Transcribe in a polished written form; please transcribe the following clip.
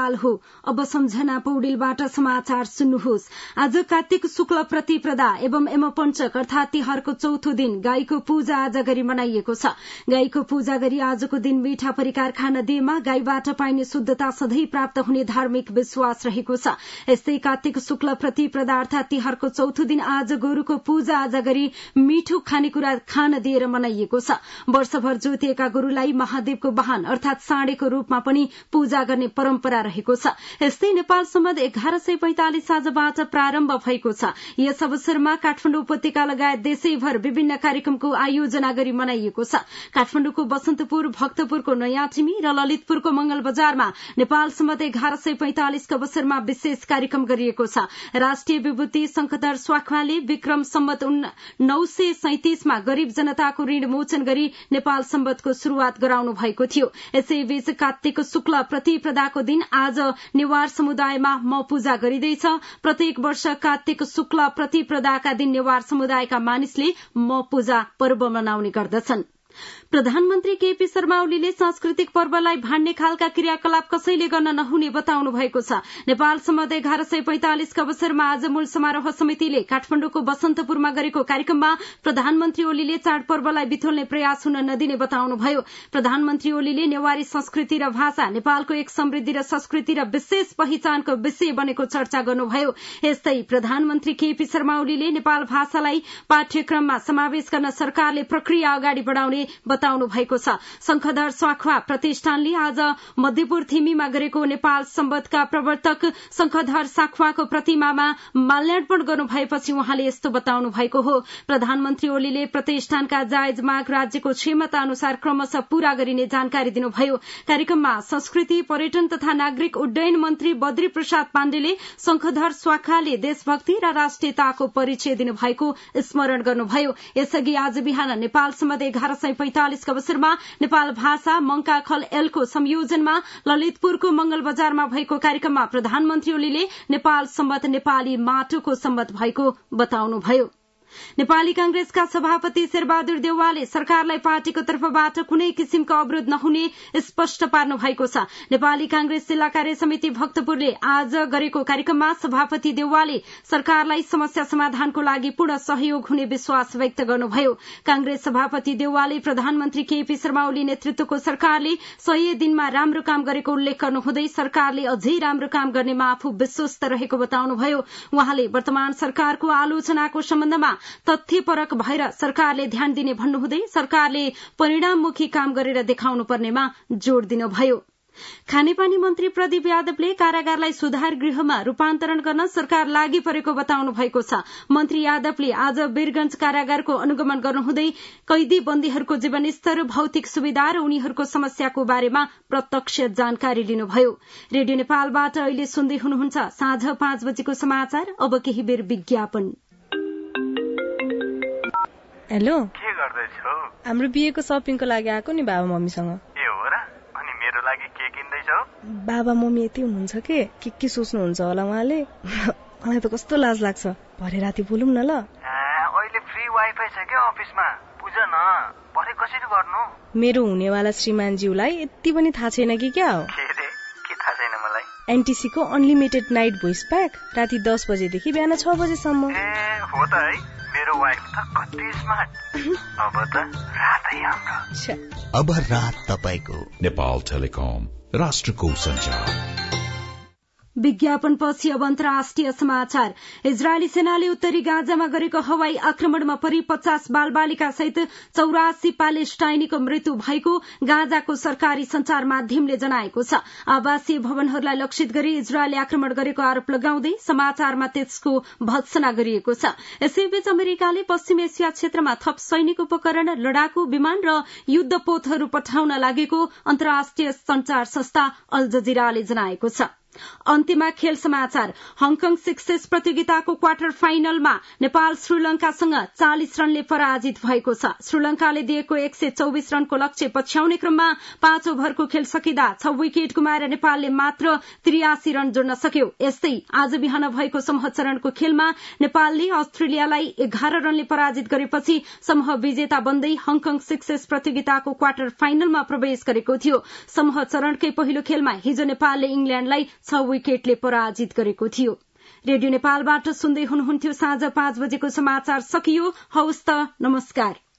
नेपाल हो। अब सम्झना पौडेलबाट समाचार सुन्नुहोस्। आज कार्तिक शुक्ल प्रतिपदा एवं यमपञ्चक अर्थात तिहारको चौथो दिन गाईको पूजा आज गरी मनाइएको छ। गाईको पूजा गरी आजको दिन मीठा परिकार खान दिएमा गाईबाट पाइने शुद्धता सधैँ प्राप्त हुने धार्मिक विश्वास रहेको छ। यस्तै कार्तिक शुक्ल प्रतिपदा अर्थात तिहारको चौथो दिन आज गोरुको पूजा आज गरी मिठो खानेकुरा खान दिएर मनाइएको छ। वर्षभर जोतिएका गोरुलाई महादेवको वाहन अर्थात साँडेको रूपमा पनि पूजा गर्ने परम्परा रहेको छ। यस्तै नेपाल सम्बन्ध 1145 आजबाट प्रारम्भ भएको छ। यस अवसरमा काठमाडौँ उपत्यका लगायत देशैभर विभिन्न कार्यक्रमको आयोजना गरी मनाइएको छ। काठमाडौँको बसन्तपुर, भक्तपुरको नयाँ टिमी र ललितपुरको मंगल बजारमा नेपाल सम्बन्ध 1145 को अवसरमा विशेष कार्यक्रम गरिएको छ। राष्ट्रिय विभूति शंखधर स्वाखवाले विक्रम सम्वत 937 मा गरीब जनताको ऋण मोचन गरी नेपाल सम्बन्धको शुरूआत गराउनु भएको थियो। यसैबीच कार्तिक शुक्ल प्रतिपदाको दिन आज नेवार समुदायमा म पूजा गरिँदैछ। प्रत्येक वर्ष कार्तिक शुक्ल प्रतिपदाका दिन नेवार समुदायका मानिसले म पूजा पर्व मनाउने गर्दछन्। प्रधानमन्त्री केपी शर्मा ओलीले सांस्कृतिक पर्वलाई भान्ने खालका क्रियाकलाप कसैले गर्न नहुने बताउनु भएको छ। नेपाल सम्बन्ध 1145 का अवसरमा आज मूल समारोह समितिले काठमाडौँको बसन्तपुरमा गरेको कार्यक्रममा प्रधानमन्त्री ओलीले चाडपर्वलाई बिथोल्ने प्रयास हुन नदिने बताउनुभयो। प्रधानमन्त्री ओलीले नेवारी संस्कृति र भाषा नेपालको एक समृद्धि र संस्कृति र विशेष पहिचानको विषय बनेको चर्चा गर्नुभयो। यस्तै प्रधानमन्त्री केपी शर्मा ओलीले नेपाल भाषालाई पाठ्यक्रममा समावेश गर्न सरकारले प्रक्रिया अगाडि बढ़ाउने बताउनु भएको छ। शंखधर स्वाखवा प्रतिष्ठानले आज मध्यपुर थिमीमा गरेको नेपाल सम्बन्धका प्रवर्तक शंखधर साखवाको प्रतिमामा माल्यार्पण गर्नु भएपछि उहाँले यस्तो बताउनु भएको हो। प्रधानमन्त्री ओलीले प्रतिष्ठानका जायज माग राज्यको क्षमता अनुसार क्रमशः पूरा गरिने जानकारी दिनुभयो। कार्यक्रममा संस्कृति, पर्यटन तथा नागरिक उड्डयन मन्त्री बद्री प्रसाद पाण्डेले शंखधर स्वाखाले देशभक्ति र राष्ट्रियताको परिचय दिनुभएको स्मरण गर्नुभयो। यसअघि आज बिहान नेपाल सम्बन्ध 1145 का अवसरमा नेपाल भाषा मंकाखल एलको संयोजनमा ललितपुरको मंगल बजारमा भएको कार्यक्रममा प्रधानमन्त्री ओलीले नेपाल सम्बन्ध नेपाली माटोको सम्बन्ध भएको बताउनुभयो। नेपाली कांग्रेसका सभापति शेरबहादुर देउवाले सरकारलाई पार्टीको तर्फबाट कुनै किसिमको अवरोध नहुने स्पष्ट पार्नु भएको छ। नेपाली कांग्रेस जिल्ला कार्य समिति भक्तपुरले आज गरेको कार्यक्रममा सभापति देउवाले सरकारलाई समस्या समाधानको लागि पूर्ण सहयोग हुने विश्वास व्यक्त गर्नुभयो। कांग्रेस सभापति देउवाले प्रधानमन्त्री केपी शर्मा ओली नेतृत्वको सरकारले 100 दिनमा राम्रो काम गरेको उल्लेख गर्नुहुँदै सरकारले अझै राम्रो काम गर्नेमा आफू विश्वस्त रहेको बताउनुभयो। उहाँले वर्तमान सरकारको आलोचनाको सम्बन्धमा तथ्यपरक भएर सरकारले ध्यान दिने भन्नुहुँदै सरकारले परिणाममुखी काम गरेर देखाउनु पर्नेमा जोड़ दिनुभयो। खानेपानी मन्त्री प्रदीप यादवले कारागारलाई सुधार गृहमा रूपान्तरण गर्न सरकार लागि परेको बताउनु भएको छ। मन्त्री यादवले आज वीरगंज कारागारको अनुगमन गर्नुहुँदै कैदी बन्दीहरूको जीवनस्तर, भौतिक सुविधा र उनीहरूको समस्याको बारेमा प्रत्यक्ष जानकारी लिनुभयो। रेडियो नेपालबाट अहिले सुन्दै हुनुहुन्छ साँझ 5 बजेको समाचार। अब केही बेर विज्ञापन। हेलो, के गर्दैछौ? हाम्रो बिहेको शपिङको लागि आएको नि बाबा मम्मीसँग। ए हो र? अनि मेरो लागि के किन्दैछौ? बाबा मम्मी यति हुनुहुन्छ के सोच्नुहुन्छ होला उहाँले। मलाई त कस्तो लाज लाग्छ। भरे राति बोलौँ न ल। अहिले फ्री वाइफाई छ के अफिसमा? बुझ न, भरे कसरी गर्नु? मेरो हुनेवाला श्रीमानज्यूलाई यति पनि थाहा छैन कि क्या हो? के थाहा छैन मलाई? एनटीसी को अनलिमिटेड नाइट भोइस प्याक राति 10 बजेदेखि बिहान 6 बजेसम्म। हो त है, मेरो वाइफ त कति स्मार्ट। अब त रातै हाम्रो। अब रात तपाईको। नेपाल टेलिकम, राष्ट्रको सञ्चार। विज्ञापनपछि अब अन्तर्राष्ट्रिय समाचार। इजरायली सेनाले उत्तरी गाजामा गरेको हवाई आक्रमणमा परि 50 बालबालिका सहित 84 प्यालेस्टाइनीको मृत्यु भएको गाजाको सरकारी संचार माध्यमले जनाएको छ। आवासीय भवनहरूलाई लक्षित गरी इजरायलले आक्रमण गरेको आरोप लगाउँदै समाचारमा त्यसको भत्सना गरिएको छ। यसैबीच अमेरिकाले पश्चिम एसिया क्षेत्रमा थप सैनिक उपकरण, लडाकु विमान र युद्धपोतहरू पठाउन लागेको अन्तर्राष्ट्रिय संचार संस्था अल जजिराले जनाएको छ। अन्त्यमा खेल समाचार। हङकङ सिक्सेस प्रतियोगिताको क्वार्टर फाइनलमा नेपाल श्रीलंकासँग 40 रनले पराजित भएको छ। श्रीलंकाले दिएको 124 रनको लक्ष्य पछ्याउने क्रममा 5 ओभरको खेल सकिँदा 6 विकेट गुमाएर नेपालले मात्र 83 रन जोड्न सक्यो। यस्तै आज बिहान भएको समूह चरणको खेलमा नेपालले अस्ट्रेलियालाई 11 रनले पराजित गरेपछि समूह विजेता बन्दै हङकङ सिक्सेस प्रतियोगिताको क्वार्टर फाइनलमा प्रवेश गरेको थियो। समूह चरणकै पहिलो खेलमा हिजो नेपालले इंग्ल्याण्डलाई 6 विकेटले पराजित गरेको थियो। रेडियो नेपालबाट सुन्दै हुनुहुन्थ्यो। साँझ 5 बजेको समाचार सकियो। हवस् त, नमस्कार।